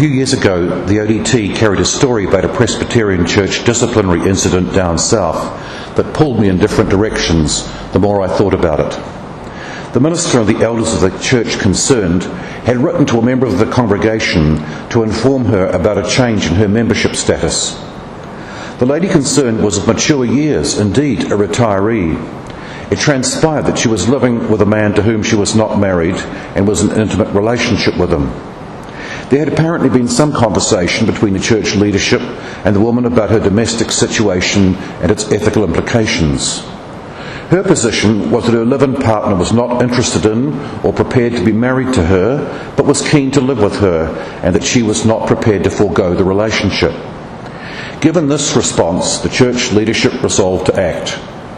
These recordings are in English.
few years ago, the ODT carried a story about a Presbyterian church disciplinary incident down south that pulled me in different directions the more I thought about it. The minister and the elders of the church concerned had written to a member of the congregation to inform her about a change in her membership status. The lady concerned was of mature years, indeed a retiree. It transpired that she was living with a man to whom she was not married and was in an intimate relationship with him. There had apparently been some conversation between the church leadership and the woman about her domestic situation and its ethical implications. Her position was that her live-in partner was not interested in or prepared to be married to her, but was keen to live with her, and that she was not prepared to forego the relationship. Given this response, the church leadership resolved to act.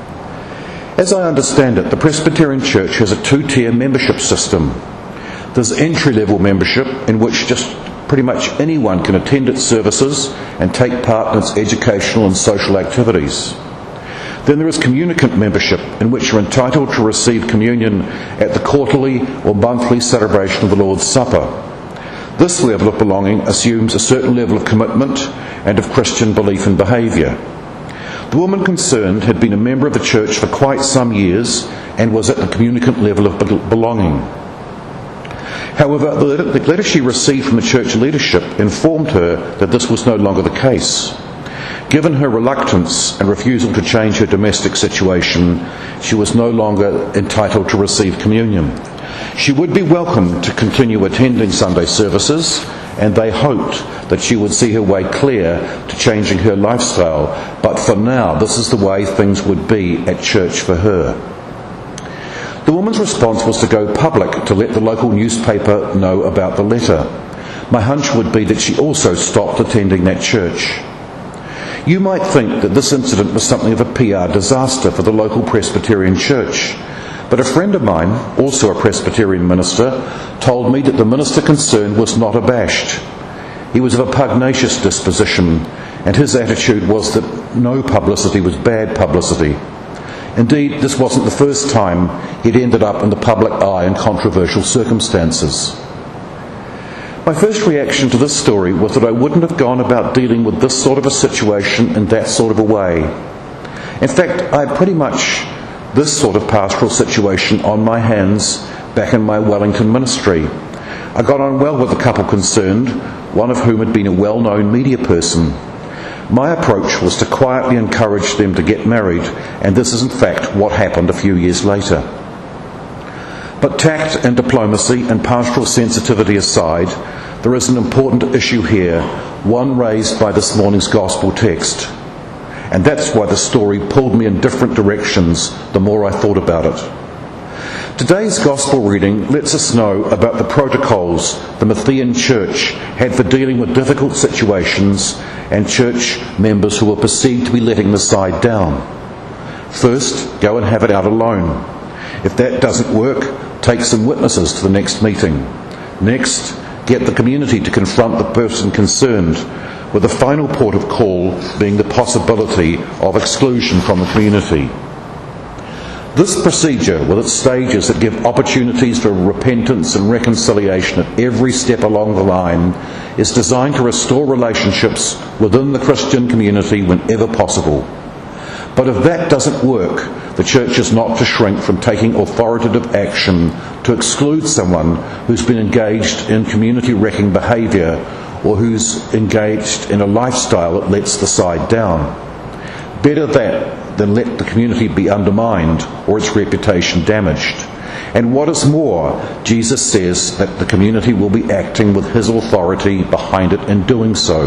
As I understand it, the Presbyterian Church has a two-tier membership system. There's entry-level membership, in which just pretty much anyone can attend its services and take part in its educational and social activities. Then there is communicant membership, in which you're entitled to receive communion at the quarterly or monthly celebration of the Lord's Supper. This level of belonging assumes a certain level of commitment and of Christian belief and behaviour. The woman concerned had been a member of the church for quite some years and was at the communicant level of belonging. However, the letter she received from the church leadership informed her that this was no longer the case. Given her reluctance and refusal to change her domestic situation, she was no longer entitled to receive communion. She would be welcome to continue attending Sunday services, and they hoped that she would see her way clear to changing her lifestyle, but for now, this is the way things would be at church for her. The woman's response was to go public to let the local newspaper know about the letter. My hunch would be that she also stopped attending that church. You might think that this incident was something of a PR disaster for the local Presbyterian church, but a friend of mine, also a Presbyterian minister, told me that the minister concerned was not abashed. He was of a pugnacious disposition, and his attitude was that no publicity was bad publicity. Indeed, this wasn't the first time he'd ended up in the public eye in controversial circumstances. My first reaction to this story was that I wouldn't have gone about dealing with this sort of a situation in that sort of a way. In fact, I had pretty much this sort of pastoral situation on my hands back in my Wellington ministry. I got on well with the couple concerned, one of whom had been a well-known media person. My approach was to quietly encourage them to get married, and this is in fact what happened a few years later. But tact and diplomacy and pastoral sensitivity aside, there is an important issue here, one raised by this morning's gospel text. And that's why the story pulled me in different directions the more I thought about it. Today's gospel reading lets us know about the protocols the Matthean church had for dealing with difficult situations and church members who were perceived to be letting the side down. First, go and have it out alone. If that doesn't work, take some witnesses to the next meeting. Next, get the community to confront the person concerned, with the final port of call being the possibility of exclusion from the community. This procedure, with its stages that give opportunities for repentance and reconciliation at every step along the line, is designed to restore relationships within the Christian community whenever possible. But if that doesn't work, the church is not to shrink from taking authoritative action to exclude someone who's been engaged in community-wrecking behaviour or who's engaged in a lifestyle that lets the side down. Better that than let the community be undermined or its reputation damaged. And what is more, Jesus says that the community will be acting with his authority behind it in doing so.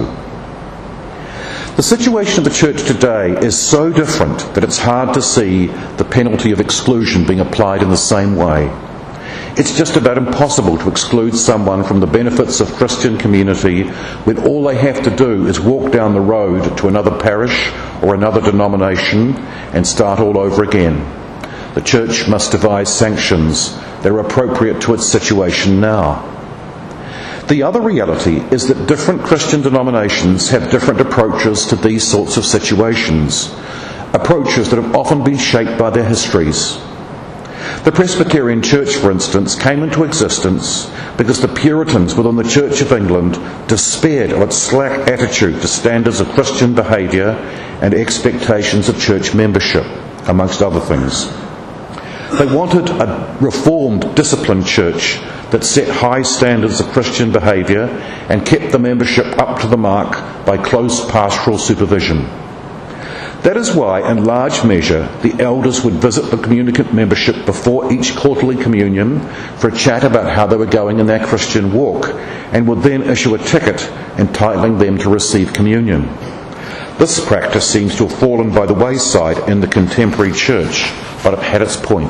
The situation of the church today is so different that it's hard to see the penalty of exclusion being applied in the same way. It's just about impossible to exclude someone from the benefits of Christian community when all they have to do is walk down the road to another parish or another denomination and start all over again. The church must devise sanctions that are appropriate to its situation now. The other reality is that different Christian denominations have different approaches to these sorts of situations, approaches that have often been shaped by their histories. The Presbyterian Church, for instance, came into existence because the Puritans within the Church of England despaired of its slack attitude to standards of Christian behaviour and expectations of church membership, amongst other things. They wanted a reformed, disciplined church that set high standards of Christian behaviour and kept the membership up to the mark by close pastoral supervision. That is why, in large measure, the elders would visit the communicant membership before each quarterly communion for a chat about how they were going in their Christian walk, and would then issue a ticket entitling them to receive communion. This practice seems to have fallen by the wayside in the contemporary church, but it had its point.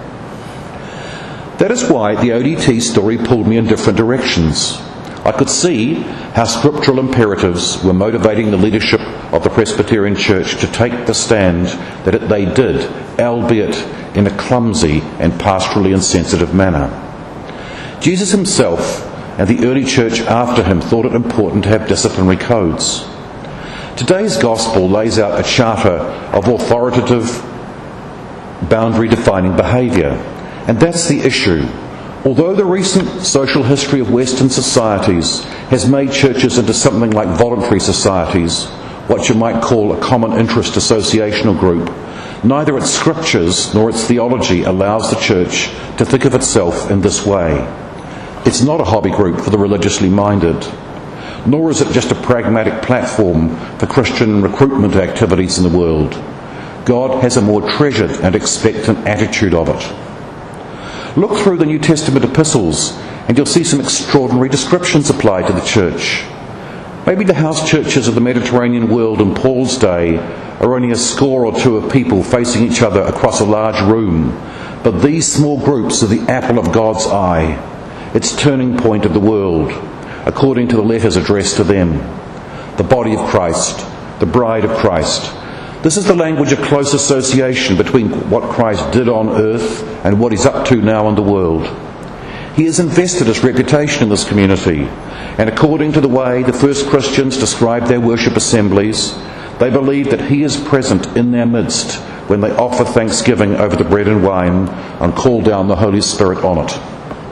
That is why the ODT story pulled me in different directions. I could see how scriptural imperatives were motivating the leadership of the Presbyterian Church to take the stand that they did, albeit in a clumsy and pastorally insensitive manner. Jesus himself and the early church after him thought it important to have disciplinary codes. Today's gospel lays out a charter of authoritative, boundary-defining behaviour, and that's the issue. Although the recent social history of Western societies has made churches into something like voluntary societies, what you might call a common interest associational group, neither its scriptures nor its theology allows the church to think of itself in this way. It's not a hobby group for the religiously minded, nor is it just a pragmatic platform for Christian recruitment activities in the world. God has a more treasured and expectant attitude of it. Look through the New Testament epistles and you'll see some extraordinary descriptions applied to the church. Maybe the house churches of the Mediterranean world in Paul's day are only a score or two of people facing each other across a large room, but these small groups are the apple of God's eye, its turning point of the world, according to the letters addressed to them. The body of Christ, the bride of Christ. This is the language of close association between what Christ did on earth and what he's up to now in the world. He has invested his reputation in this community, and according to the way the first Christians described their worship assemblies, they believe that he is present in their midst when they offer thanksgiving over the bread and wine and call down the Holy Spirit on it.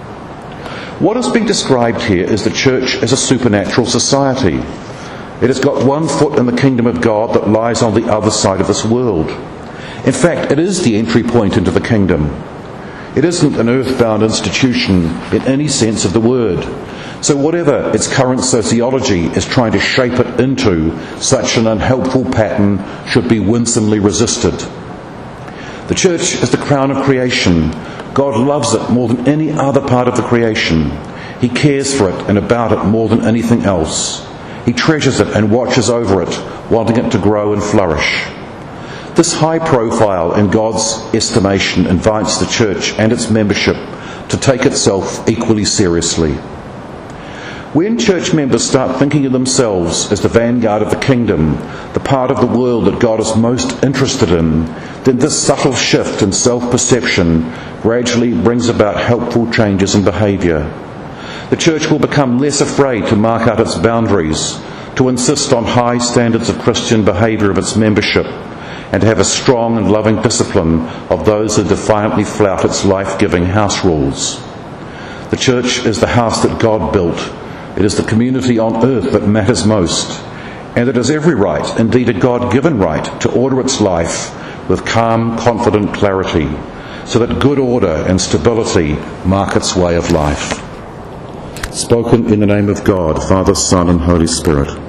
What is being described here is the church as a supernatural society. It has got one foot in the kingdom of God that lies on the other side of this world. In fact, it is the entry point into the kingdom. It isn't an earthbound institution in any sense of the word. So whatever its current sociology is trying to shape it into, such an unhelpful pattern should be winsomely resisted. The church is the crown of creation. God loves it more than any other part of the creation. He cares for it and about it more than anything else. He treasures it and watches over it, wanting it to grow and flourish. This high profile in God's estimation invites the church and its membership to take itself equally seriously. When church members start thinking of themselves as the vanguard of the kingdom, the part of the world that God is most interested in, then this subtle shift in self-perception gradually brings about helpful changes in behaviour. The church will become less afraid to mark out its boundaries, to insist on high standards of Christian behaviour of its membership, and to have a strong and loving discipline of those who defiantly flout its life-giving house rules. The church is the house that God built. It is the community on earth that matters most, and it has every right, indeed a God-given right, to order its life with calm, confident clarity, so that good order and stability mark its way of life. Spoken in the name of God, Father, Son, and Holy Spirit.